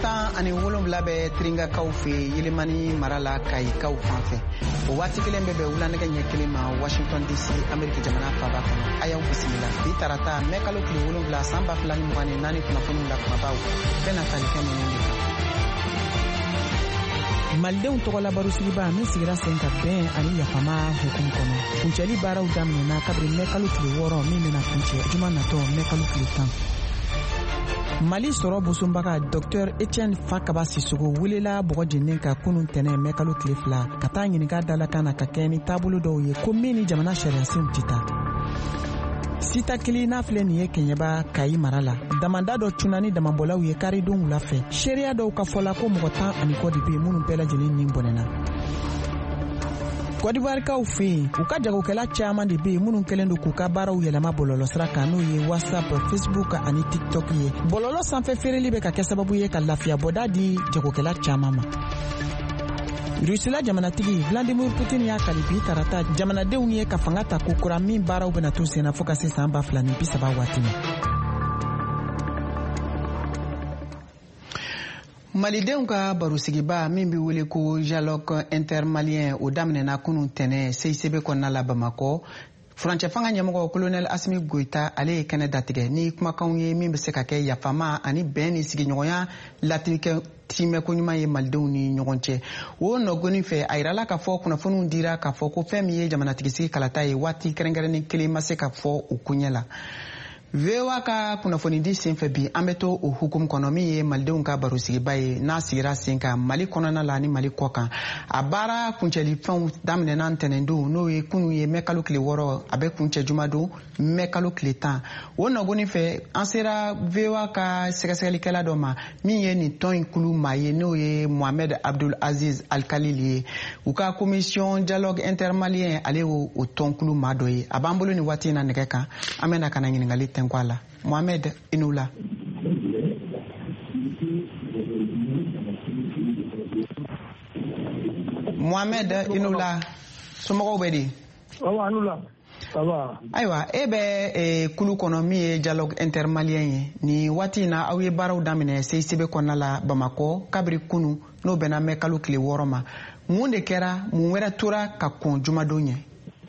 tan ani wolonwula bɛ Tiringakaw fɛ Yelemani mara la Kayi kaw fanfɛ. O waati kelen bɛ wulanɛgɛ ɲɛ kelen ma Washington DC Ameriki jamana faaba kɔnɔ. A y'aw bisimila. Bi tarata mɛ kalo tile 7 san 2024 kunnafoniw la kumabaw bɛɛ na tali kɛ ninnu de kan. Malidenw tɔgɔla barosigibaa min sigira sen ka bɛn ani yafama hukumu kɔnɔ. Kuncɛli baaraw daminɛna kabiri mɛ kalo tile 6 min bɛna kuncɛ juma natɔ mɛ kalo tile 10. Mali sɔrɔ busumbaga Dr Etienne Fakaba Sissogo welela bɔgɔ jɛnnen ka kunun tɛnɛ mɛ kalo tile 2 ka taa ɲininka dalakan na ka kɛ ni taabolo dɔw ye ko min ni jamana sariyasenw tɛ taa. Sita kelen n'a filɛ nin ye Kɛɲɛba Kayi mara la damanda dɔ cunna ni damabɔlaw ye karidenw wula fɛ. Seereya dɔw ka fɔla ko mɔgɔ 10 ani kɔ de bɛ minnu bɛɛ lajɛlen ni bɔnɛna. Côte d'Ivoirekaw fɛ yen u ka jagokɛla caman de bɛ yen minnu kɛlen don k'u ka baaraw yɛlɛma bɔlɔlɔsira kan n'o ye WhatsApp, Facebook ani TikTok ye. Bɔlɔlɔ sanfɛ feereli bɛ ka kɛ sababu ye ka lafiya bɔda di jagokɛla caman ma. Rusila jamanatigi Vladimir Putin y'a kali bi tarata jamanadenw ye ka fanga ta ko kura min baaraw bɛna to senna fo ka se san 2030 waati ma. Malidenw ka barosigibaa min bɛ wele ko dialogue intermalien o daminɛna kunun tɛnɛ CICB kɔnɔna la Bamakɔ. Furancɛ fanga ɲɛmɔgɔ Colonel Asimi Goita ale ye kɛnɛ datigɛ ni kumakanw ye min bɛ se ka kɛ yafama ani bɛn ni sigiɲɔgɔnya latigɛ timɛ ko ɲuman ye malidenw ni ɲɔgɔn cɛ. O nɔgɔni fɛ a yirala k'a fɔ kunnafoniw dira k'a fɔ ko fɛn min ye jamanatigisi kalata ye waati kɛrɛnkɛrɛnnen kelen ma se ka fɔ u kuɲɛ la. VOA ka kunnafoni di senfɛ bi an bɛ to o hukumu kɔnɔ min ye malidenw ka barosigiba ye n'a sigira sen kan Mali kɔnɔna la ni Mali kɔ kan. A baara kuncɛli fɛnw daminɛna ntɛnɛndon n'o ye kunun ye mɛ kalo tile 6 a bɛ kuncɛ juma don mɛ kalo tile 10. O nɔgɔni fɛ an sera VOA ka sɛgɛsɛgɛlikɛla dɔ ma min ye nin tɔn in kulu maa ye n'o ye Mohamed Abdul Aziz Al-Khalil ye. U ka commission dialogue intermalien ale y'o tɔn kulu maa dɔ ye. A b'an bolo nin waati in na nɛgɛ kan an bɛna ka na ɲininkali tɛ Mohamed Inoula. Mohamed Inoula somɔgɔw bɛ di? Ayiwa e bɛ kulu kɔnɔ min ye dialogue intermalien ye ni waati in na aw ye baaraw daminɛ CICB kɔnɔna la Bamakɔ kabiri kunu n'o bɛna mɛ kalo tile 6 ma. Mun de kɛra mun wɛrɛ tora ka kɔn jumadon ɲɛ?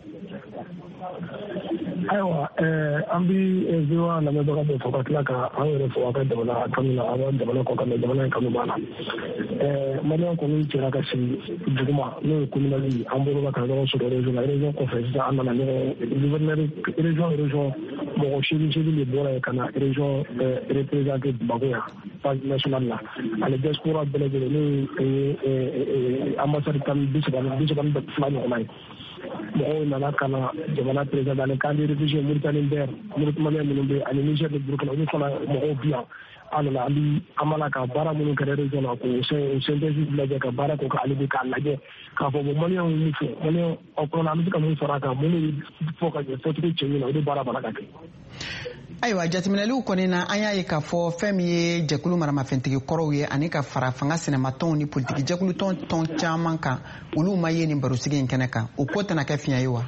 Ayiwa an bɛ VOA lamɛnbaga bɛɛ fɔ ka tila ka an yɛrɛ fɔ a ka jamana kanu na an ka jamana kɔ kan jamana in kanu b'a la. Maliyɛn kɔni cɛra ka sigi duguma n'o ye communal ye an bolo ka ɲɔgɔn sɔrɔ région la région kɔfɛ sisan an nana ɲɔgɔn gouverneur région mɔgɔ 8 de bɔra yen ka na région représenter Bamakɔ yan phase nationale la ale diaspora bɛɛ lajɛlen n'o ye ambassade tan 32 ɲɔgɔnna ye. Mɔgɔw nana ka na jamana président ani kan de réfugié Mauritanie bɛɛ Mauritanie minnu bɛ ani Niger de Burkina olu fana mɔgɔw bi yan an nana an b'a la ka baara minnu kɛra région na k'o synthèse lajɛ ka baara k'o ka ale de k'a lajɛ k'a fɔ bon maliyɛnw min fɔ maliyɛn aw kɔnɔ an bɛ se ka mun fara a kan mun de fɔ ka ɲɛ fɔcogo cɛ min na o de baara bala ka kɛ. Ayiwa jateminɛliw kɔni na an y'a ye k'a fɔ fɛn min ye jɛkulu maramafɛntigi kɔrɔw ye ani ka fara fanga sɛnɛmatɔnw ni politiki jɛkulu tɔn caman kan olu ma ye nin barosigi in kɛnɛ kan o ko tɛna kɛ fiɲɛ ye wa?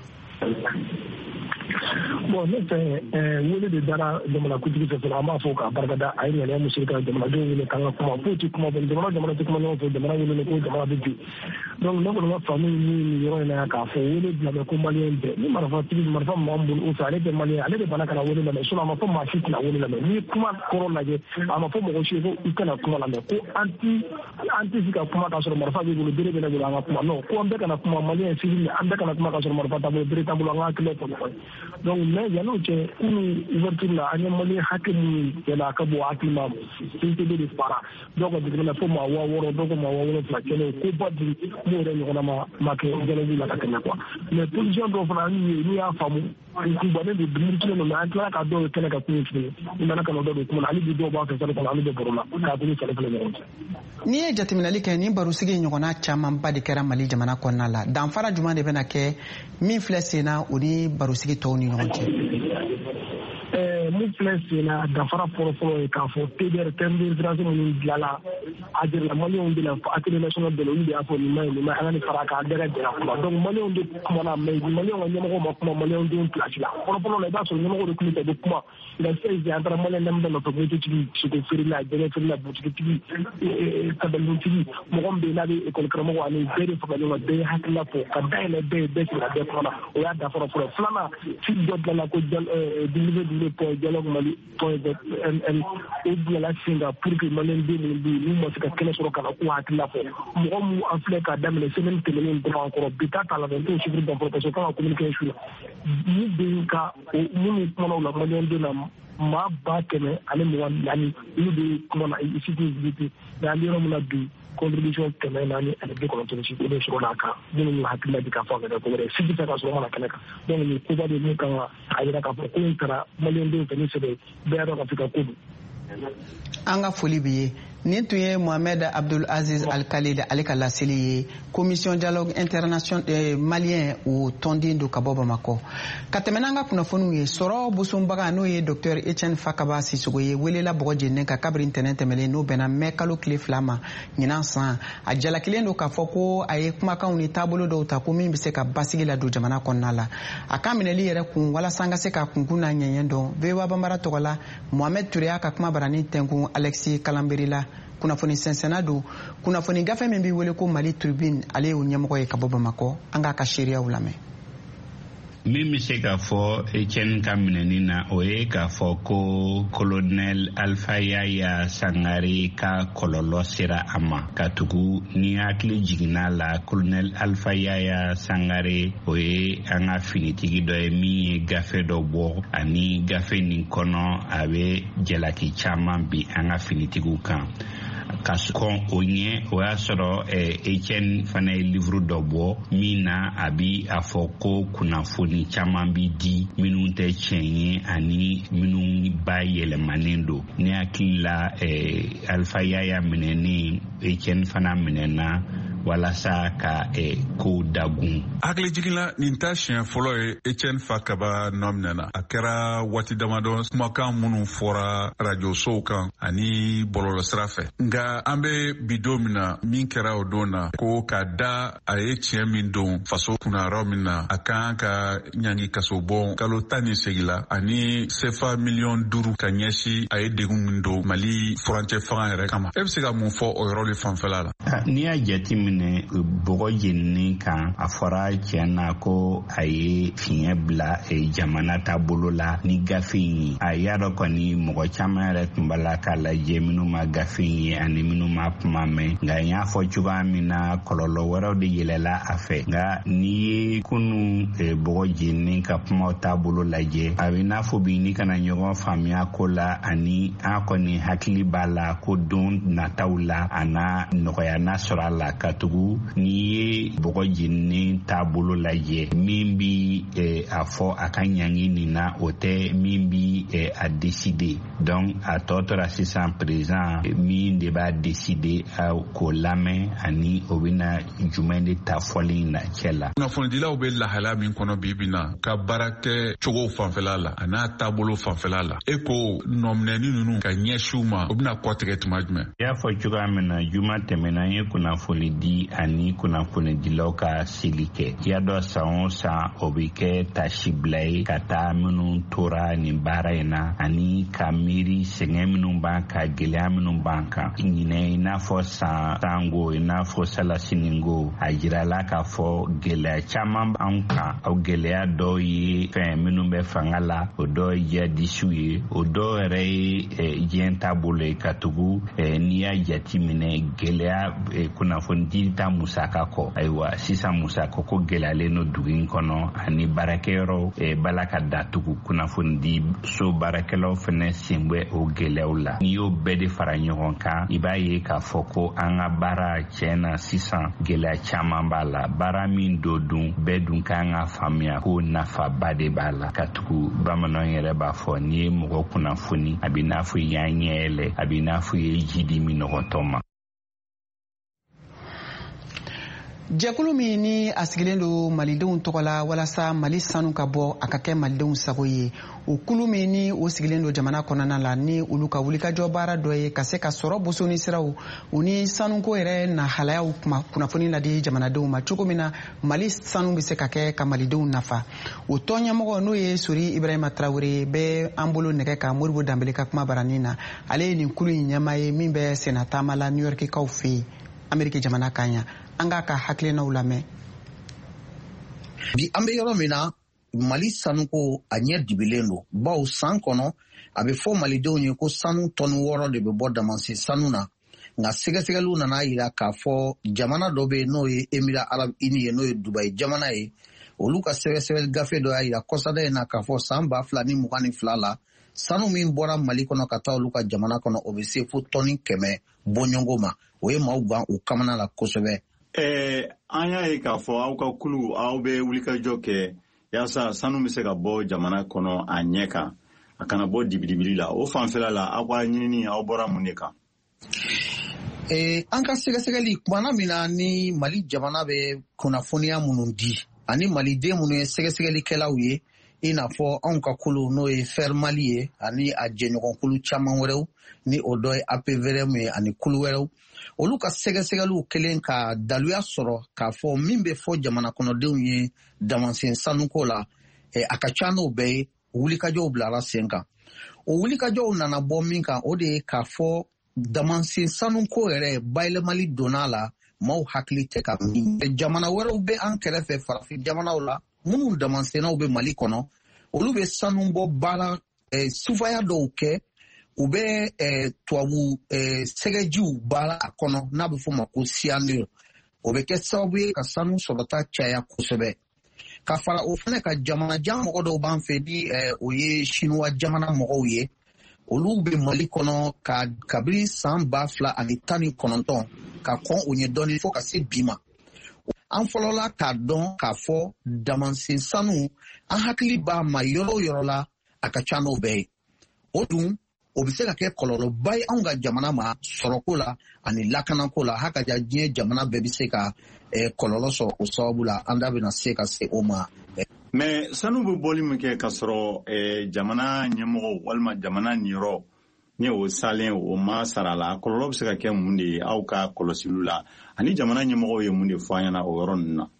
Bon ne fɛ wele de dara jamanakuntigi fɛ fɔlɔ an b'a fɔ k'a barikada a ye ŋaniya muso ka jamanadenw wele k'an ka kuma foyi tɛ kuma bɔ jamana tɛ kuma ɲɔgɔn fɛ jamana wele ko jamana bɛ bi donc ne kɔni ka faamu ni yɔrɔ in na k'a fɔ wele bila ko maliyɛn bɛɛ ni marifa m'an bolo o fɛ ale tɛ maliyɛn ale de bana kana wele lamɛn sinon a ma fɔ maa si tɛna wele lamɛn n'i ye kuma kɔrɔ lajɛ a ma fɔ mɔgɔ si ye ko i kana kuma lamɛn ko an tɛ se ka kuma k'a sɔrɔ marifa b'i bolo bere bɛ ne bolo an ka kuma non ko an bɛɛ kana kuma maliyɛn civil an bɛɛ kana kuma k'a sɔrɔ marifa t'an bolo bere t'an bolo an ka hakili fɔ ɲɔgɔn ye donc mais yan'o cɛ kunun ouverture la an ye maliyɛn hakɛ minnu yɛlɛ a ka bɔ hakili ma CICB de fara dɔw ka jiginna fo maa 6000 dɔw ka maa 7000 kɛlɛ ko ba di n'o yɛrɛ ɲɔgɔnna ma kɛ dialogue la ka tɛmɛ quoi mais position dɔw fana n'u y'a faamu u bannen don dumuni kelen mais an tila ka dɔw ye kɛnɛ ka kuma fili u nana ka na dɔw don kuma na hali bi dɔw b'a fɛ sali kɔnɔ hali bɛ baro la k'a bolo fɛlɛ ɲɔgɔn cɛ. N'i ye jateminɛli kɛ ni barosigi ɲɔgɔnna camanba de kɛra Mali jamana kɔnɔna la danfara jumɛn de bɛna kɛ min filɛ sen na o ni barosigi tɔw ni ɲɔgɔn cɛ? Mun kunnafoni filɛ sen na dafara fɔlɔfɔlɔ ye k'a fɔ TDR terme de référence minnu bilala a jirala maliyɛnw de la Assemblée nationale de la olu de y'a fɔ nin ma ɲi an ka nin fara k'an bɛɛ ka jɛ ka kuma donc maliyɛnw de kumana mais maliyɛnw ka ɲɛmɔgɔ ma kuma maliyɛnw denw place la fɔlɔfɔlɔ la i b'a sɔrɔ ɲɛmɔgɔ de tun bɛ kuma la seize an taara maliyɛn dama nɔfɛ moto-tigi sogo feerela jɛgɛ feerela butigitigi kabalintigi mɔgɔ min bɛ yen n'a bɛ école karamɔgɔ ani bɛɛ de fanga ɲɔgɔn bɛɛ ye hakilila fɔ ka dayɛlɛ bɛɛ ye bɛɛ sigi ka bɛɛ kumana o y'a dafara fɔlɔ filanan site dɔ dilanna ko www.dialogue-mali.nl o bilala sen kan pour que maliyɛn den minnu bɛ yen n'u ma se ka kɛnɛ sɔrɔ ka na k'u hakilila fɔ mɔgɔ minnu an filɛ k'a daminɛ semaine tɛmɛnen dɔrɔn kɔrɔ bi taa t'a la dɛ n t'o chiffre dɔn fɔlɔ parce que kan ka communiquer su la n'u bɛ yen ka minnu kumana o la maliyɛn den na maa 124 olu de kumana ici visité mais an bɛ yɔrɔ min na bi contribution 490 o de sɔrɔla a kan minnu hakilila di k'a fɔ a ka kɛ ko wɛrɛ si tɛ se ka sɔrɔ mana kɛnɛ kan donc nin koba de min kan ka jira k'a fɔ ko in taara maliyɛn denw fɛ ni sɛbɛn bɛɛ y'a dɔn ka fɔ ka ko don. An ka foli b'i ye nin tun ye Mohamed Abdul Aziz Al Khalid ale ka laseli ye commission dialogue international malien o tɔnden do ka bɔ Bamakɔ ka tɛmɛ n'an ka kunnafoniw ye sɔrɔ busonbaga n'o ye Dr Etienne Fakaba Sisogo ye welela bɔgɔ jeninen ka kabiri ntɛnɛn tɛmɛlen n'o bɛnna mɛ kalo tile 2 ma ɲinan san a jalakilen do k'a fɔ ko a ye kumakanw ni taabolo dɔw ta ko min bɛ se ka basigi la don jamana kɔnɔna la a ka minɛli yɛrɛ kun walasa an ka se ka kunkun n'a ɲɛɲɛ dɔn VOA Bambara tɔgɔ la Mohamed Touré y'a ka kuma barani tɛnkun Alexis Kalanberila kunnafoni sɛnsɛnna don kunnafoni gafe min bɛ wele ko Mali Tribune ale y'o ɲɛmɔgɔ ye ka bɔ Bamakɔ an k'a ka seereyaw lamɛn. Min bɛ se k'a fɔ Etienne ka minɛni na o ye k'a fɔ ko colonel Alpha Yaya Sangare ka kɔlɔlɔ sera a ma ka tugu ni hakili jiginna la colonel Alpha Yaya Sangare o ye an ka finitigi dɔ ye min ye gafe dɔ bɔ ani gafe nin kɔnɔ a bɛ jalaki caman bi an ka finitigiw kan. Ka kɔn o ɲɛ o y'a sɔrɔ Etienne fana ye livre dɔ bɔ min na a bi a fɔ ko kunnafoni caman bi di minnu tɛ tiɲɛ ye ani minnu ba yɛlɛmanen don ne hakili la Alpha Yaya minɛnen Etienne fana minɛna walasa ka ko dagun. Hakili jiginla nin ta siɲɛ fɔlɔ ye Etienne Fakaba nɔ minɛna a kɛra waati damadɔ kumakan minnu fɔra radio sow kan ani bɔlɔlɔsira fɛ nka an bɛ bi don min na min kɛra o don na ko ka da a ye tiɲɛ min don faso kunna yɔrɔ min na a kan ka ɲangi kaso bɔ kalo 18 la ani CFA miliyɔn 5 ka ɲɛsi a ye degun min don Mali furancɛ fanga yɛrɛ kama e bɛ se ka mun fɔ o yɔrɔ de fanfɛla la. N'i y'a jateminɛ bɔgɔ jeninin kan a fɔra tiɲɛ na ko a ye fiɲɛ bila jamana taabolo la ni gafe in ye a y'a dɔn kɔni mɔgɔ caman yɛrɛ tun b'a la k'a lajɛ minnu ma gafe in ye ani minnu ma kuma mɛn nka n y'a fɔ cogoya min na kɔlɔlɔ wɛrɛw de yɛlɛla a fɛ nka n'i ye kunu bɔgɔ jeninin ka kumaw taabolo lajɛ a bɛ n'a fɔ bi ni kana ɲɔgɔn faamuya ko la ani an kɔni hakili b'a la ko don nataw la a na nɔgɔya n'a sɔrɔ a la ka tugu n'i ye bɔgɔ jeninin taabolo lajɛ min bi a fɔ a ka ɲangi nin na o tɛ min bi a décider donc a tɔ tora sisan président min de b'a décider k'o lamɛn ani o bɛna jumɛn de ta fɔli in na cɛ la. Kunnafonidilaw bɛ lahala min kɔnɔ bi bi na ka baara kɛ cogow fanfɛla la a n'a taabolo fanfɛla la e ko nɔminɛni ninnu ka ɲɛsiw ma o bɛna kɔtigɛ tuma jumɛn. I y'a fɔ cogoya min na juma tɛmɛna an ye kunnafoni di ani kunnafonidilaw ka seli kɛ i y'a dɔn san o san o bɛ kɛ tasibila ye ka taa minnu tora nin baara in na ani ka miiri sɛgɛn minnu b'an kan gɛlɛya minnu b'an kan ɲinɛ i n'a fɔ sango i n'a fɔ salasiniko a jirala k'a fɔ gɛlɛya caman b'an kan o gɛlɛya dɔw ye fɛn minnu bɛ fanga la o dɔw ye jihadisiw ye o dɔw yɛrɛ ye diɲɛ taabolo ye ka tugu n'i y'a jateminɛ gɛlɛya kunnafonidi ta musaka kɔ ayiwa sisan musaka ko gɛlɛyalen no dugu in kɔnɔ ani baarakɛyɔrɔ bala ka datugu kunnafonidi so baarakɛlaw fɛnɛ sen bɛ o gɛlɛyaw la n'i y'o bɛɛ de fara ɲɔgɔn kan i b'a ye k'a fɔ ko an ka baara tiɲɛna sisan gɛlɛya caman b'a la baara min dun bɛɛ dun kan ka faamuya ko nafaba de b'a la ka tugu bamananw yɛrɛ b'a fɔ n'i ye mɔgɔ kunnafoni a bɛ n'a fɔ i y'a ɲɛ yɛlɛ a bɛ n'a fɔ i ye ji di minɔgɔtɔ ma. jɛkulu min ni a sigilen don malidenw tɔgɔ la walasa mali sanu ka bɔ a ka kɛ malidenw sago ye o kulu min ni o sigilen don jamana kɔnɔna la ni olu ka wulikajɔ baara dɔ ye ka se ka sɔrɔ bosoni siraw u ni sanuko yɛrɛ nahalayaw kunnafoni ladi jamanadenw ma cogo min na mali sanu bɛ se ka kɛ ka malidenw nafa o tɔnɲɛmɔgɔ n'o ye sori ibrahima tarawele bɛ an bolo nɛgɛ ka moribo danbele ka kuma baranin na ale ye nin kulu in ɲɛma ye min bɛ senataama la new york kaw fɛ yen ameriki jamana kan ɲa an k'a ka hakilinaw lamɛn. Bi an bɛ yɔrɔ min na mali sanuko a ɲɛ dibilen don bawo san kɔnɔ a bɛ fɔ malidenw ye ko sanu tɔni 6 de bɛ bɔ damansi sanu na nka sɛgɛsɛgɛliw nana yira k'a fɔ jamana dɔ bɛ n'o ye Émirats Arabes Unis ye n'o ye Dubayi jamana ye olu ka sɛgɛsɛgɛli gafe dɔ y'a yira kɔsada in na k'a fɔ san 2022 la sanu min bɔra mali kɔnɔ ka taa olu ka jamana kɔnɔ o bɛ se fo tɔni 100 bɔɲɔgɔnko ma o ye maaw gan u kamana la kosɛbɛ. An y'a ye k'a fɔ aw ka kulu aw bɛ wulikajɔ kɛ yaasa sanu bɛ se ka bɔ jamana kɔnɔ a ɲɛ kan a kana bɔ dibidibili la o fanfɛla la aw ka ɲinini aw bɔra mun de kan. An ka sɛgɛsɛgɛli kumana min na ni mali jamana bɛ kunnafoniya minnu di ani maliden minnu ye sɛgɛsɛgɛlikɛlaw ye i n'a fɔ anw ka kulu n'o ye Fer Mali ye ani a jɛɲɔgɔn kulu caman wɛrɛw ni o dɔ ye APVRM ye ani kulu wɛrɛw olu ka sɛgɛsɛgɛliw kelen ka daluya sɔrɔ k'a fɔ min bɛ fɔ jamana kɔnɔdenw ye damansen sanuko la a ka ca n'o bɛɛ ye wulikajɔw bilara sen kan o wulikajɔw nana bɔ min kan o de ye k'a fɔ damansen sanuko yɛrɛ bayɛlɛmali donna la maaw hakili tɛ ka min jamana wɛrɛw bɛ an kɛrɛfɛ farafin jamanaw la minnu damansennaw bɛ mali kɔnɔ olu bɛ sanu bɔ baara sufaya dɔw kɛ u bɛ tubabu sɛgɛjiw baara a kɔnɔ n'a bɛ fɔ ma ko cyanure o bɛ kɛ sababu ye ka sanu sɔrɔta caya kosɛbɛ ka fara o fana ka jamanajan mɔgɔ dɔw b'an fɛ ni o ye chinois jamana mɔgɔw ye olu bɛ mali kɔnɔ kabini san 2019 ka kɔn o ɲɛ dɔɔnin fo ka se bi ma an fɔlɔla k'a dɔn k'a fɔ damansen sanu an hakili b'a ma yɔrɔ o yɔrɔ la a ka ca n'o bɛɛ ye o dun o bɛ se ka kɛ kɔlɔlɔba ye anw ka jamana ma sɔrɔko la ani lakanako la haka diɲɛ jamana bɛɛ bɛ se ka kɔlɔlɔ sɔrɔ o sababu la an da bɛna se ka se o ma. Mais sanu bɛ bɔli min kɛ ka sɔrɔ jamana ɲɛmɔgɔ walima jamana niyɔrɔ ni o salen o ma sara la kɔlɔlɔ bɛ se ka kɛ mun de ye aw ka kɔlɔsiliw la ani jamana ɲɛmɔgɔw ye mun de fɔ an ɲɛna o yɔrɔ ninnu na.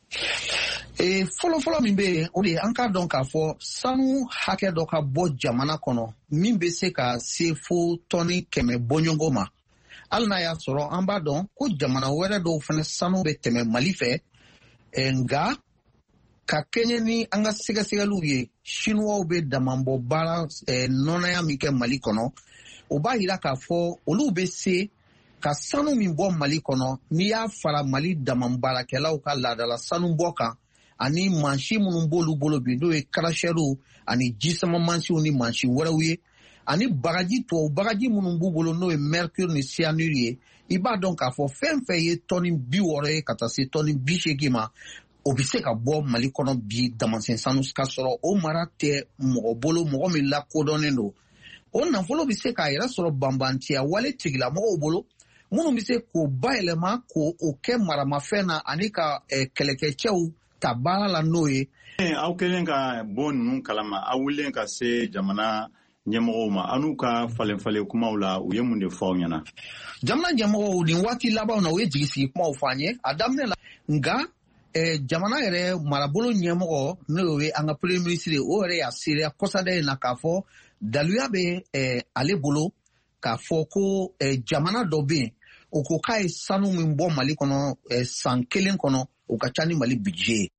Fɔlɔfɔlɔ min bɛ yen o de ye an k'a dɔn k'a fɔ sanu hakɛ dɔ ka bɔ jamana kɔnɔ min bɛ se ka se fo tɔni 100 bɔɲɔgɔnko ma hali n'a y'a sɔrɔ an b'a dɔn ko jamana wɛrɛ dɔw fana sanu bɛ tɛmɛ mali fɛ nka ka kɛɲɛ ni an ka sɛgɛsɛgɛliw ye chinois bɛ damabɔ baara nɔnɔya min kɛ mali kɔnɔ o b'a jira k'a fɔ olu bɛ se ka sanu min bɔ mali kɔnɔ n'i y'a fara mali damabaarakɛlaw ka laadala sanu bɔ kan ani mansin minnu b'olu bolo bi n'o ye karasɛriw ani jisama mansinw ni mansin wɛrɛw ye ani bagaji tubabu bagaji minnu b'u bolo n'o ye mercure ni cyanure ye i b'a dɔn k'a fɔ fɛn fɛn ye tɔni 60 ye ka taa se tɔni 80 ma o bɛ se ka bɔ mali kɔnɔ bi damansen sanu ka sɔrɔ o mara tɛ mɔgɔ bolo mɔgɔ min lakodɔnnen don o nafolo bɛ se k'a yɛrɛ sɔrɔ banbantiya wale tigilamɔgɔw bolo minnu bɛ se k'o bayɛlɛma k'o kɛ maramafɛn na ani ka kɛlɛkɛcɛw ta baara la n'o ye. Aw kɛlen ka bɔ ninnu kalama aw wulilen ka se jamana ɲɛmɔgɔw ma an'u ka falenfalen kumaw la u ye mun de fɔ aw ɲɛna. Jamana ɲɛmɔgɔw nin waati labanw na u ye jigisigi kumaw fɔ an ye a daminɛ la nka jamana yɛrɛ marabolo ɲɛmɔgɔ n'o ye an ka premier ministre ye o yɛrɛ y'a seereya kɔsada in na k'a fɔ daluya bɛ ale bolo k'a fɔ ko jamana dɔ bɛ yen o ko k'a ye sanu min bɔ mali kɔnɔ san 1 kɔnɔ o ka ca ni mali budget ye.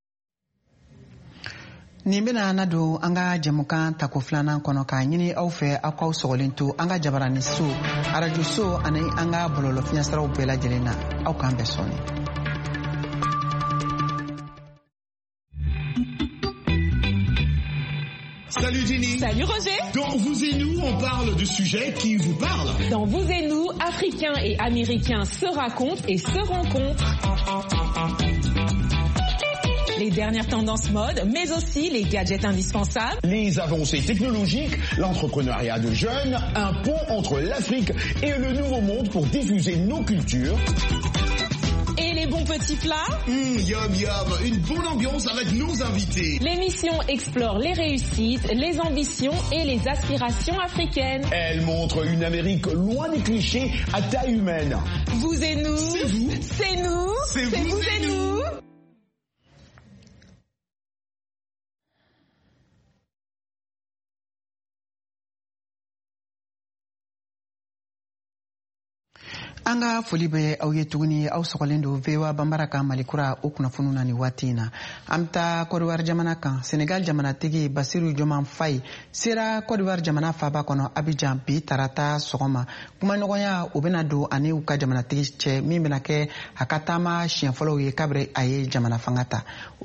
nin bɛna na don an ka jɛmukan tako filanan kɔnɔ k'a ɲini aw fɛ aw k'aw sɔgɔlen to an ka jabarani so arajo so ani an ka bɔlɔlɔ fiɲɛsiraw bɛɛ lajɛlen na aw k'an bɛɛ sɔni. Salut Jenny. Salut Roger. Dans Vous et nous, on parle de sujets qui vous parlent. Dans Vous et nous, Africains et Américains se racontent et se rencontrent. Les dernières tendances mode, mais aussi les gadgets indispensables. Les avancées technologiques, l'entrepreneuriat de jeunes, un pont entre l'Afrique et le Nouveau Monde pour diffuser nos cultures. Et les bons petits plats. Yum yum, une bonne ambiance avec nos invités. L'émission explore les réussites, les ambitions et les aspirations africaines. Elle montre une Amérique loin des clichés à taille humaine. Vous et nous. C'est vous. C'est nous. C'est vous et nous. An ka foli bɛ aw ye tuguni aw sɔgɔlen don VOA Bambara kan Malikura o kunnafoniw na ni waati in na. An bɛ taa Côte d'Ivoire jamana kan. Senegal jamanatigi Basiru Joman Faye sera Côte d'Ivoire jamana faaba kɔnɔ Abidjan bi tarata sɔgɔma. Kumaɲɔgɔnya o bɛna don ani u ka jamanatigi cɛ min bɛna kɛ a ka taama siɲɛ fɔlɔw ye kabiri a ye jamana fanga ta.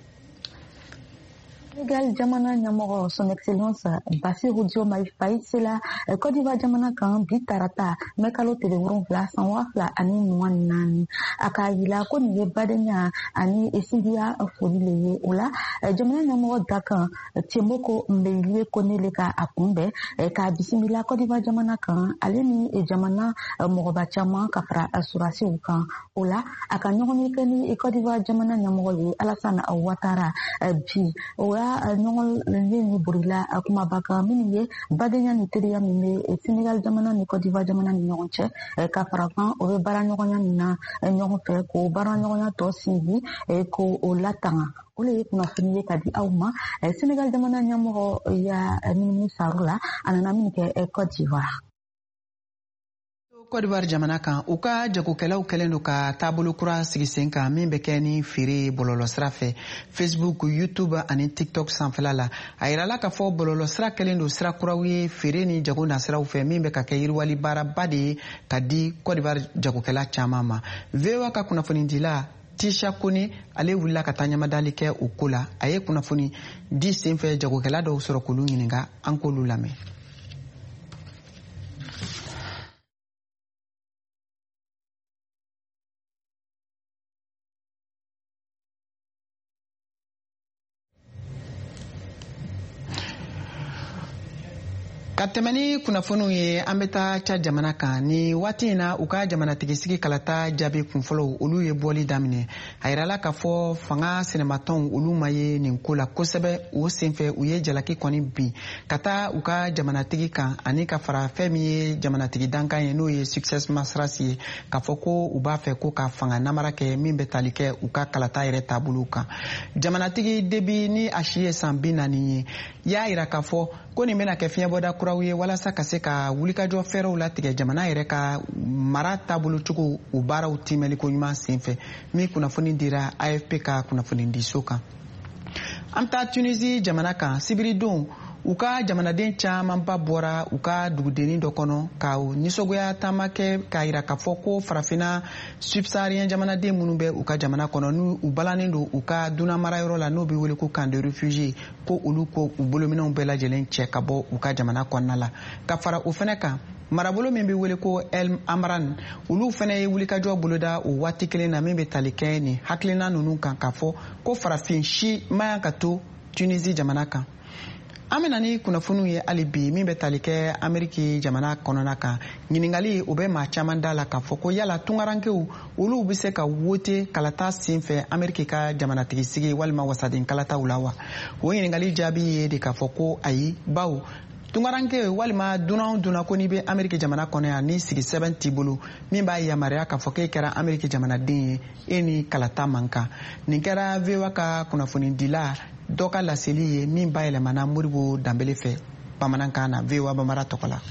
Senegal jamana ɲɛmɔgɔ son excellence Bassirou Diomaye Faye sela Côte d'Ivoire jamana kan bi tarata mɛ kalo tile 7 san 2024 a k'a yira ko nin ye badenya ani sindiya foli le ye o la jamana ɲɛmɔgɔ da kan Tiemboko Mbeyilie Kone le ka a kunbɛn k'a bisimila Côte d'Ivoire jamana kan ale ni jamana mɔgɔba caman ka fara surasiw kan o la a ka ɲɔgɔn ye kɛ ni Côte d'Ivoire jamana ɲɛmɔgɔ ye Alassane Ouattara bi o ɲɔgɔn ni burila kumaba kan minnu ye badenya ni teriya min bɛ Senegal jamana ni Côte d'Ivoire jamana ni ɲɔgɔn cɛ ka fara kan o bɛ baara ɲɔgɔnya min na ɲɔgɔn fɛ k'o baara ɲɔgɔnya tɔ sinsin k'o latanga o le ye kunnafoni ye ka di aw ma Senegal jamana ɲɛmɔgɔ ya Mimi Sarr la a nana min kɛ Côte d'Ivoire. Côte d'Ivoire jamana kan u ka jagokɛlaw kɛlen don ka taabolo kura sigi sen kan min bɛ kɛ ni feere bɔlɔlɔ sira fɛ Facebook, YouTube ani TikTok sanfɛla la a yirala k'a fɔ bɔlɔlɔ sira kɛlen don sira kuraw ye feere ni jago nasiraw fɛ min bɛ ka kɛ yiriwali baaraba de ye ka di Côte d'Ivoire jagokɛla caman ma. VOA ka kunnafonidila Tisha Kone ale wulila ka taa ɲamadali kɛ o ko la a ye kunnafoni di senfɛ jagokɛla dɔw sɔrɔ k'olu ɲininka an k'olu lamɛn. Ka tɛmɛ ni kunnafoniw ye an bɛ taa Cad jamana kan ni waati in na u ka jamanatigisi kalata jaabi kunfɔlɔw olu ye bɔli daminɛ a yirala k'a fɔ fanga sɛnɛmatɔnw olu ma ye nin ko la kosɛbɛ o senfɛ u ye jalaki kɔni bin ka taa u ka jamanatigi kan ani ka fara fɛn min ye jamanatigi dankan ye n'o ye Succès Masras ye k'a fɔ ko u b'a fɛ ko ka fanga namara kɛ min bɛ tali kɛ u ka kalata yɛrɛ taabolo kan. Jamanatigi Déby ni a si ye san 40 ye y'a yira k'a fɔ ko nin bɛna kɛ fiɲɛbɔda kuraw ye walasa ka se ka wulikajɔ fɛɛrɛw latigɛ jamana yɛrɛ ka mara taabolo cogo u baaraw timɛliko ɲuman senfɛ min kunnafoni dira AFP ka kunnafoni diso kan. An taa Tunisie jamana kan sibiridon u ka jamanaden camanba bɔra u ka dugudenni dɔ kɔnɔ ka nisɔgoya taama kɛ k'a yira k'a fɔ ko farafina subsahariyɛn jamanaden minnu bɛ u ka jamana kɔnɔ n'u balannen don u ka dunanmarayɔrɔ la n'o bɛ wele ko camp de réfugiés ko olu ko u bolominɛw bɛɛ lajɛlen cɛ ka bɔ u ka jamana kɔnɔna la ka fara o fɛnɛ kan marabolo min bɛ wele ko El Amran olu fɛnɛ ye wulikajɔ boloda o waati kelen na min bɛ tali kɛ nin hakilina ninnu kan k'a fɔ ko farafin si man ka to Tunisie jamana kan. An bɛna ni kunnafoniw ye hali bi min bɛ tali kɛ Ameriki jamana kɔnɔna kan ɲiningali o bɛ maa caman da la k'a fɔ ko yala tungarankew olu bɛ se ka wote kalata senfɛ Ameriki ka jamanatigisi walima wasaden kalataw la wa o ɲiningali jaabi ye de k'a fɔ ko ayi bawo tungaranke walima dunan duna ko n'i bɛ Ameriki jamana kɔnɔ yan ni sigi sɛbɛn t'i bolo min b'a yamaruya k'a fɔ k'e kɛra Ameriki jamanaden ye e ni kalata man kan nin kɛra VOA ka kunnafonidila dɔ ka laseli ye min b'a yɛlɛmana Moribo Danbele fɛ bamanankan na VOA Bambara tɔgɔ la.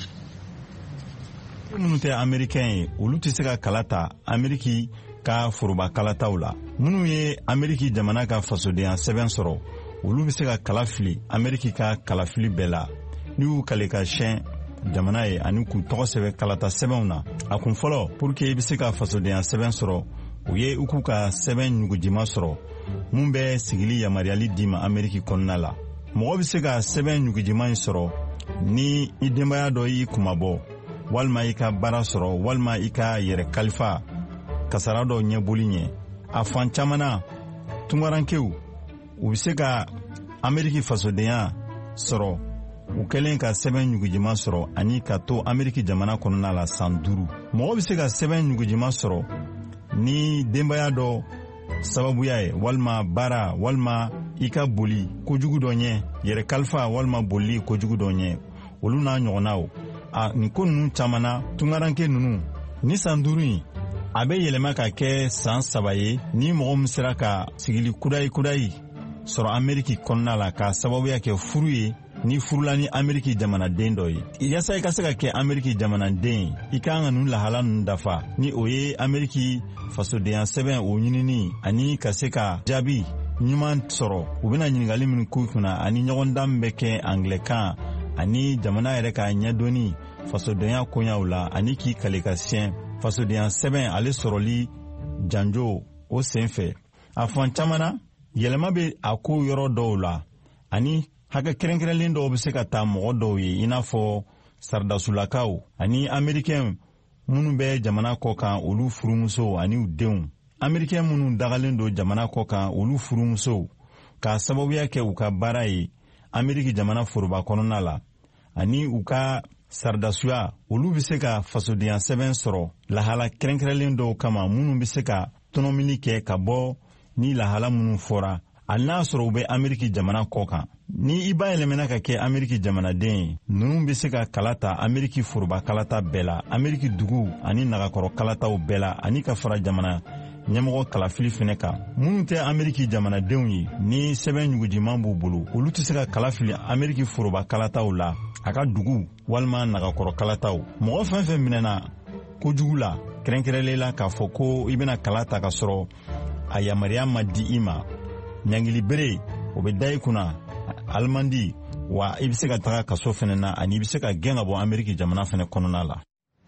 minnu tɛ Amerikɛn ye olu tɛ se ka kala ta Ameriki ka foroba kalataw la minnu ye Ameriki jamana ka fasodenya sɛbɛn sɔrɔ olu bɛ se ka kala fili Ameriki ka kalafili bɛɛ la ni y'u kale ka siyɛn jamana ye ani k'u tɔgɔ sɛbɛn kalata sɛbɛnw na a kun fɔlɔ pour que i bɛ se ka fasodenya sɛbɛn sɔrɔ u ye u k'u ka sɛbɛn ɲugujima sɔrɔ mun bɛ sigili yamaruyali d'i ma Ameriki kɔnɔna la mɔgɔ bɛ se ka sɛbɛn ɲugujima in sɔrɔ ni i denbaya dɔ y'i kumabɔ walima i ka baara sɔrɔ walima i ka yɛrɛ kalifa kasara dɔ ɲɛboli ɲɛ a fan caman na tungarankew u bɛ se ka Ameriki fasodenya sɔrɔ u kɛlen ka sɛbɛn ɲugujima sɔrɔ ani ka to Ameriki jamana kɔnɔna la san 5 mɔgɔ bɛ se ka sɛbɛn ɲugujima sɔrɔ ni denbaya dɔ sababuya ye walima baara walima i ka boli kojugu dɔ ɲɛ yɛrɛ kalifa walima bolili kojugu dɔ ɲɛ olu n'a ɲɔgɔnnaw nin ko ninnu caman na tungaranke ninnu ni san 5 in a bɛ yɛlɛma ka kɛ san 3 ye ni mɔgɔ min sera ka sigili kudayi sɔrɔ Ameriki kɔnɔna la ka sababuya kɛ furu ye ni furula ni Ameriki jamanaden dɔ ye. Yasa i ka se ka kɛ Ameriki jamanaden i ka kan ka nin lahala ninnu dafa ni o ye Ameriki fasodenya sɛbɛn o ɲinini ani ka se ka jaabi ɲuman sɔrɔ u bɛna ɲininkali min k'u kunna ani ɲɔgɔndan bɛ kɛ anglɛkan ani jamana yɛrɛ ka ɲɛdɔnni fasodenya koɲaw la ani k'i kale ka siɲɛ fasodenya sɛbɛn ale sɔrɔli janjo o senfɛ. A fan caman na yɛlɛma bɛ a ko yɔrɔ dɔw la ani hakɛ kɛrɛnkɛrɛnlen dɔw bɛ se ka taa mɔgɔ dɔw ye i n'a fɔ saridasulakaw ani Amerikɛn minnu bɛ jamana kɔ kan olu furumusow ani u denw. Amerikɛn minnu dagalen don jamana kɔ kan olu furumusow ka sababuya kɛ u ka baara ye Ameriki jamana foroba kɔnɔna la ani u ka saridasuya olu bɛ se ka fasodenya sɛbɛn sɔrɔ lahala kɛrɛnkɛrɛnlen dɔw kama minnu bɛ se ka tɔnɔmini kɛ ka bɔ ni lahala minnu fɔra hali n'a sɔrɔ u bɛ Ameriki jamana kɔ kan. Ni i ba yɛlɛmana ka kɛ Ameriki jamanaden ye ninnu bɛ se ka kala ta Ameriki foroba kalata bɛɛ la Ameriki dugu ani nagakɔrɔ kalataw bɛɛ la ani ka fara jamana ɲɛmɔgɔ kalafili fɛnɛ kan. Minnu tɛ Ameriki jamanadenw ye ni sɛbɛn ɲugujiman b'u bolo olu tɛ se ka kalafili Ameriki foroba kalataw la a ka dugu walima nagakɔrɔ kalataw. Mɔgɔ fɛn fɛn minɛna kojugu la kɛrɛnkɛrɛnlen la k'a fɔ ko i bɛna kala ta ka sɔrɔ a yamaruya ma di i ma ɲangili bere o bɛ da i kunna alimandi wa i bɛ se ka taga kaso fɛnɛ na ani i bɛ se ka gɛn ka bɔ Ameriki jamana fɛnɛ kɔnɔna la.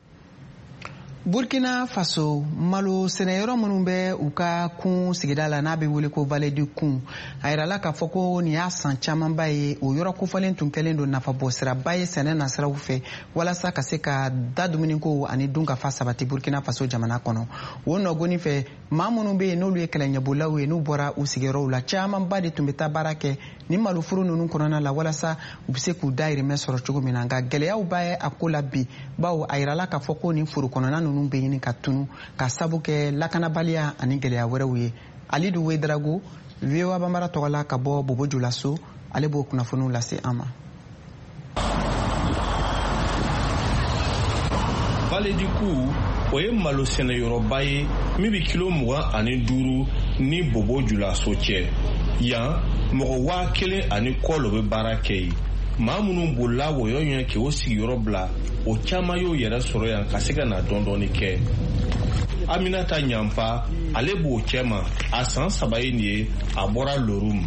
Burkina Faso malo sɛnɛyɔrɔ minnu bɛ u ka kun sigida la n'a bɛ wele ko Vallée du Kun a yirala k'a fɔ ko nin y'a san camanba ye o yɔrɔ kofɔlen tun kɛlen don nafabɔ siraba ye sɛnɛ nasiraw fɛ walasa ka se ka da dumuniko ani dunkafa sabati Burkina Faso jamana kɔnɔ. O nɔgɔnin fɛ maa minnu bɛ yen n'olu ye kɛlɛɲɛbolaw ye n'u bɔra u sigiyɔrɔw la camanba de tun bɛ taa baara kɛ ni maloforo ninnu kɔnɔna la walasa u bɛ se k'u dahirimɛ sɔrɔ cogo min na nka gɛlɛyaw b'a a ko la bi bawo a yirala k'a fɔ ko nin foro kɔnɔna ninnu bɛ ɲini ka tunu ka sabu kɛ lakanabaliya ani gɛlɛya wɛrɛw ye. Alidu Wedrago VOA Bambara tɔgɔ la ka bɔ Bobo Julaso ale b'o kunnafoniw lase an ma. Vallée du Kun o ye malo sɛnɛyɔrɔba ye min bɛ kilo 25 ni Bobo Julaso cɛ. Yan mɔgɔ 1000 ani kɔ lo bɛ baara kɛ yen. Maa minnu bolila wɔyɔ ɲɛ k'o sigiyɔrɔ bila o caman y'o yɛrɛ sɔrɔ yan ka se ka na dɔɔni kɛ. Aminata Ɲanfa ale b'o cɛ ma a san 3 ye nin ye a bɔra Lorum.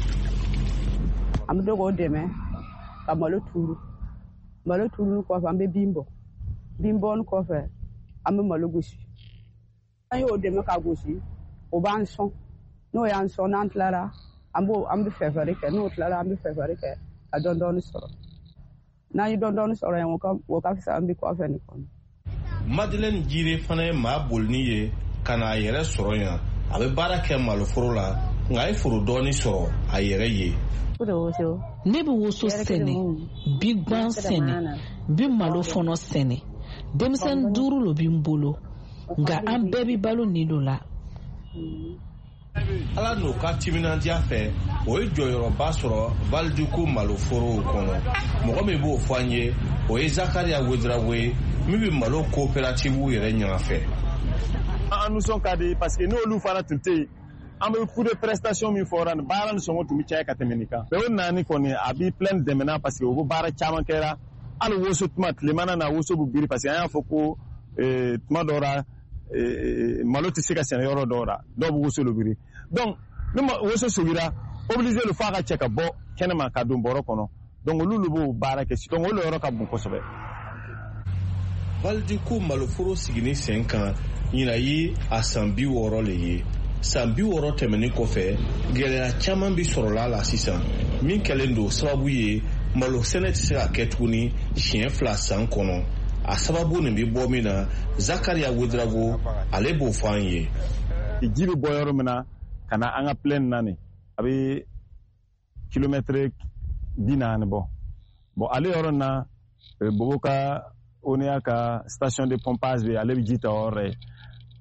An bɛ k'o dɛmɛ ka malo turu kɔfɛ an bɛ bin bɔ kɔfɛ an bɛ malo gosi. An y'o dɛmɛ ka gosi o b'an sɔn n'o y'an sɔn n'an tilara an bɛ fɛfɛɛrɛ kɛ n'o tilara an bɛ fɛfɛɛrɛ kɛ ka dɔɔni sɔrɔ n'an ye dɔɔni sɔrɔ yan o ka fisa an bɛ kɔfɛ nin kɔnɔ. Madeleine Jire fana ye maa bolini ye ka na a yɛrɛ sɔrɔ yan a bɛ baara kɛ maloforo la nka a ye foro dɔɔni sɔrɔ a yɛrɛ ye. Ne bɛ woso sɛnɛ bi gan sɛnɛ bi malo fɔnɔ sɛnɛ denmisɛnnin 5 lo bɛ n bolo nka an bɛɛ bɛ balo nin do la. Ala n'o ka timinandiya fɛ o ye jɔyɔrɔba sɔrɔ Vallée du Kun maloforow kɔnɔ. Mɔgɔ min b'o fɔ an ye o ye Zakaria Wedrago ye min bɛ malo coopérative yɛrɛ ɲɛfɛ. An nisɔn ka di parce que n'olu fana tun tɛ yen an bɛ coup de prestation min fɔra nin baara ni sɔngɔ tun bɛ caya ka tɛmɛ nin kan. O naani kɔni a bɛ plein dɛmɛna parce que o bɛ baara caman kɛra hali woso tuma tilemana na woso bɛ biri parce que an y'a fɔ ko tuma dɔw la malo tɛ se ka sɛnɛ yɔrɔ dɔw la dɔw bɛ woso biri donc ni woso sugira obligé le f'a ka cɛ ka bɔ kɛnɛma ka don bɔrɔ kɔnɔ donc olu b'o baara kɛ donc olu yɔrɔ ka bon kosɛbɛ. Vallée du Kun maloforo sigini sen kan ɲina ye a san 60 le ye. San 60 tɛmɛnin kɔfɛ gɛlɛya caman bi sɔrɔla la sisan min kɛlen don sababu ye malo sɛnɛ tɛ se ka kɛ tuguni siɲɛ 2 san kɔnɔ. A sababu nin bɛ bɔ min na Zakaria Wedrago ale b'o fɔ an ye. Ji bɛ bɔ yɔrɔ min na ka na an ka plaine na nin a bɛ kilomètre 40 bɔ bon ale yɔrɔ in na Bobo ka ONEA ka station de pompage bɛ ale bɛ ji ta o yɔrɔ ye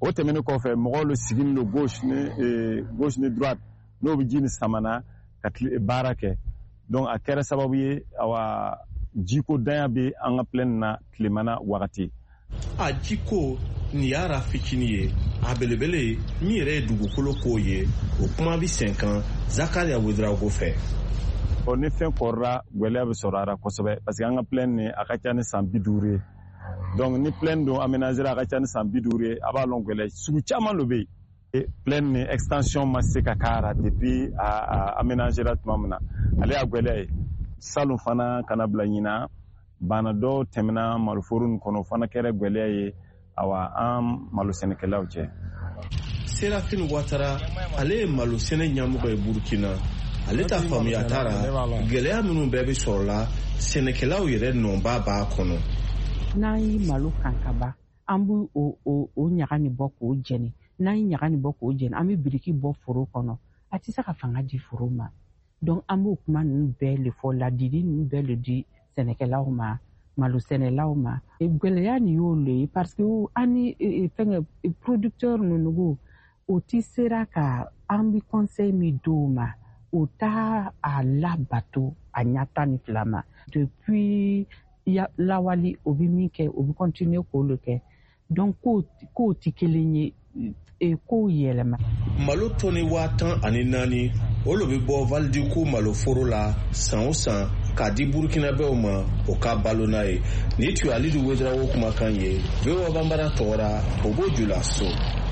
o tɛmɛnen kɔfɛ mɔgɔw le sigin le gauche ni droite n'o bɛ ji ni samana ka baara kɛ donc a kɛra sababu ye awa jiko danya bɛ an ka plaine na tilemana wagati a jiko ni yara fitini ye a belebele min yɛrɛ ye dugukolo ko ye o kuma bi sen kan Zakaria Ouedraogo fɛ ni fɛn kɔrɔra gwɛlɛya bɛ sɔrɔ a la kosɛbɛ parce que an ka plaine ni a ka ca ni san 50 ye donc ni plaine don aménager a ka ca ni san 50 ye a b'a lɔn gwɛlɛya sugu caman lo bɛ yen plaine ni extension ma se ka k'a la depuis a aménager tuma min na ale y'a gwɛlɛya ye salon fana kana bila ɲina bana dɔw tɛmɛna maloforo nin kɔnɔ fana kɛra gwɛlɛya ye awa an malosɛnɛkɛlaw cɛ Serafin Ouattara ale ye malosɛnɛ ɲɛmɔgɔ ye Burkina ale ta faamuya t'a la gɛlɛya minnu bɛɛ bɛ sɔrɔ la sɛnɛkɛlaw yɛrɛ nɔnba b'a kɔnɔ n'an ye malo kan ka ban an b'o ɲaga nin bɔ k'o jɛni n'an ye ɲaga nin bɔ k'o jɛni an bɛ biriki bɔ foro kɔnɔ a tɛ se ka fanga di foro ma donc an b'o kuma ninnu bɛɛ le fɔ ladili ninnu bɛɛ le di sɛnɛkɛlaw ma malosɛnɛlaw ma gwɛlɛya nin y'o le ye parce que an ni fɛngɛ producteur ninnu o ti sera ka an bɛ conseil min d'o ma o t'a a labato a ɲata ni fila ma depuis lawali o bɛ min kɛ o bɛ continuer k'o le kɛ donc k'o ti kelen ye k'o yɛlɛma. malo tɔni 14 o bɛ bɔ Valdiku maloforo la san o san k'a di burkinabɛw ma o ka balo n'a ye ni tun ye Alidu Ouedraogo kumakan ye VOA Bambara tɔgɔra o b'o jula so.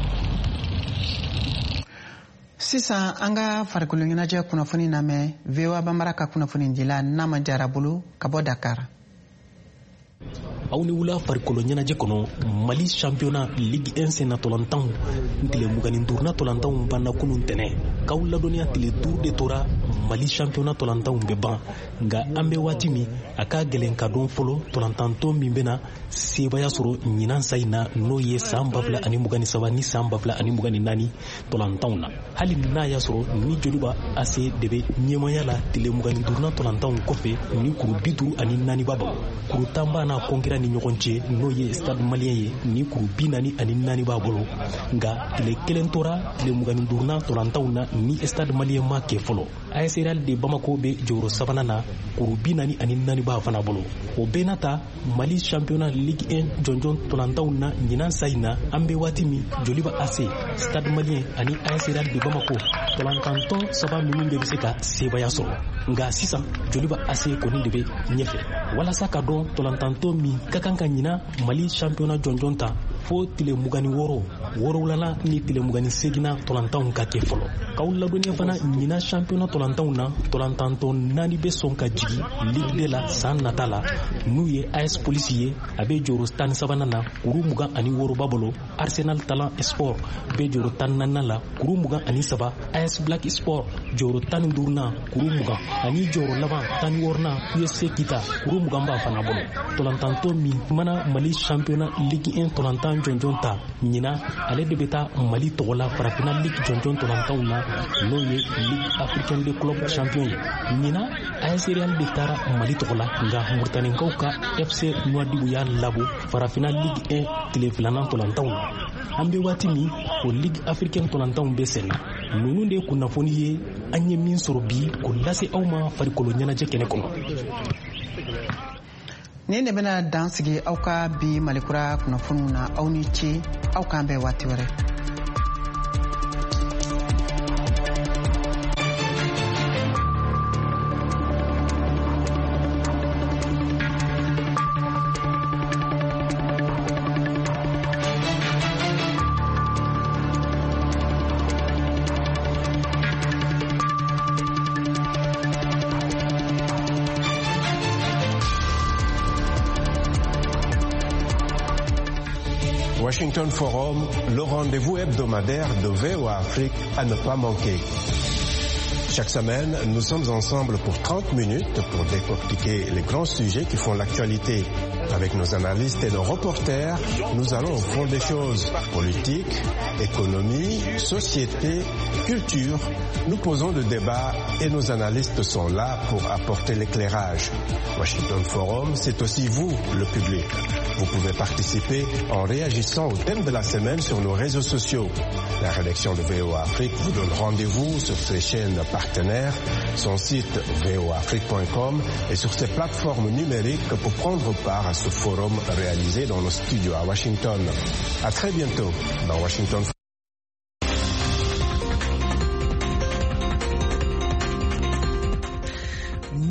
Sisan an ka farikolo ɲɛnajɛ kunnafoni lamɛn VOA Bambara ka kunnafoni dila Nama Jara bolo ka bɔ Dakar. aw ni wula farikolo ɲɛnajɛ kɔnɔ Mali championnat Ligue 1 senna tolantanw tile 25 tolantanw banna kunun tɛnɛ k'aw ladɔnniya tile 5 de tora Mali championnat tolantanw bɛ ban nka an bɛ waati min a ka gɛlɛn ka dɔn fɔlɔ tolantantɔn min bɛna sebaya sɔrɔ ɲinan sa in na n'o ye san 2023 ni san 2024 tolantanw na hali n'a y'a sɔrɔ ni joliba AC de bɛ ɲɛmaya la tile 25 tolantanw kɔfɛ ni kuru 54 b'a bolo kuru 10 b'a n'a kɔnkira ni ɲɔgɔn cɛ n'o ye stade malien ye ni kuru 44 b'a bolo nka tile kelen tora tile 25 tolantanw na ni stade malien ma kɛ fɔlɔ AS Real de Bamako bɛ jɔyɔrɔ sabanan na kuru 44 b'a fana bolo o bɛɛ n'a ta Mali championnat Ligue 1 jɔnjɔn tolantanw na ɲinan sa in na an bɛ waati min joliba AC stade malien ani AS Real de Bamako tolantantɔn saba ninnu bɛ se ka sebaya sɔrɔ nka sisan joliba AC kɔni de bɛ ɲɛfɛ walasa ka dɔn tolantantɔn min ka kan ka ɲina Mali championnat jɔnjɔn ta fo tile 26 wɔɔrɔwulana ni tile 28 tolantanw ka kɛ fɔlɔ k'aw ladɔnniya fana ɲina championnat tolantanw na tolantantɔn 4 bɛ sɔn ka jigi Ligue 2 la san nata la n'u ye AS Police ye a bɛ jɔyɔrɔ 13 na kuru 26 b'a bolo Arsenal Talent Sport bɛ jɔyɔrɔ 14 la kuru 23 AS Black Sport jɔyɔrɔ 15 na kuru 20 ani jɔyɔrɔ laban 16 na USC Kita kuru 20 b'a fana bolo tolantantɔn min mana Mali championnat Ligue 1 tolantan jɔnjɔn ta ɲina ale de bɛ taa Mali tɔgɔ la farafina Ligue jɔnjɔn tolantanw na n'o ye Ligue africaine de club champion ye ɲina AS Real de taara Mali tɔgɔ la nka Mauritanienkaw ka FC Nouadhibou y'a labɔ farafina Ligue 1 tile 2nan tolantanw na an bɛ waati min o Ligue africaine tolantanw bɛ senna ninnu de kunnafoni ye an ye min sɔrɔ bi k'o lase aw ma farikolo ɲɛnajɛ kɛnɛ kɔnɔ. Nin de bɛna dan sigi aw ka bi Malikura kunnafoniw na aw ni ce aw k'an bɛn waati wɛrɛ. Washington Forum, le rendez-vous hebdomadaire de VOA Afrique à ne pas manquer. Chaque semaine, nous sommes ensemble pour 30 minutes pour décortiquer les grands sujets qui font l'actualité. Avec nos analystes et nos reporters, nous allons au fond des choses. Politique, économie, société, culture, nous posons le débat et nos analystes sont là pour apporter l'éclairage. Washington Forum, c'est aussi vous, le public. Vous pouvez participer en réagissant au thème de la semaine sur nos réseaux sociaux. La rédaction de VOA Afrique vous donne rendez-vous sur ses chaînes partenaires, son site voafrique.com et sur ses plateformes numériques pour prendre part à ce forum réalisé dans nos studios à Washington. À très bientôt dans Washington.